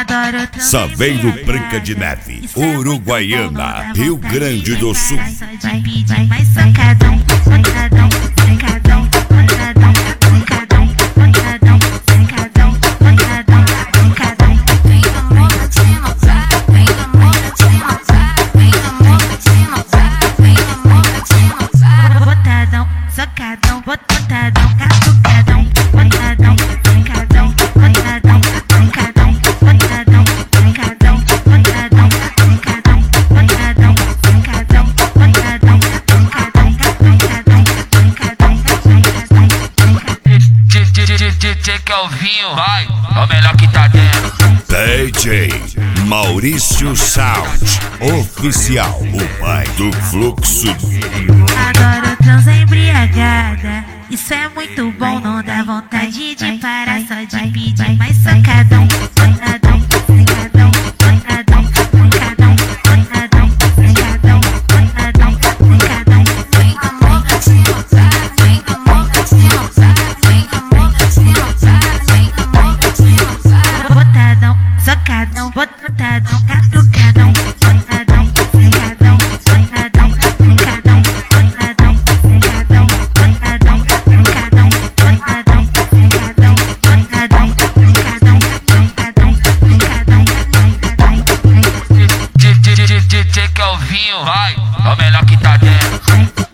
Saveiro Branca de Neve, Uruguaiana, Rio Grande do Sul. Mais sacadão, sacadão, sacadão, sacadão, sacadão, sacadão, sacadão, sacadão, sacadão. Vem amor pra te mostrar, vem amor pra te mostrar, vem amor pra te mostrar, vem amor pra te mostrar. Botadão, sacadão, botadão, catucadão, botadão, sacadão, botadão, sacadão, botadão, sacadão, botadão, sacadão, botadão, sacadão, botadão. DJ Calvinho, vai, é o melhor que tá dentro. DJ Maurício Sound, oficial, o pai do fluxo. Adoro transa embriagada, isso é muito bom, não dá vontade de parar só de pedir mais sacadão, sacadão, sacadão, sacadão, sacadão, sacadão, sacadão, sacadão, sacadão. Vem amor pra te mostrar, vem amor pra te mostrar, vem amor pra te mostrar, vem amor pra te mostrar. Botadão, sacadão, botadão, catucadão, botadão, sacadão, botadão, sacadão, botadão, sacadão, botadão, sacadão, botadão, sacadão, botadão, sacadão, sacadão. DJ Calvinho, vai, é o melhor que tá dentro.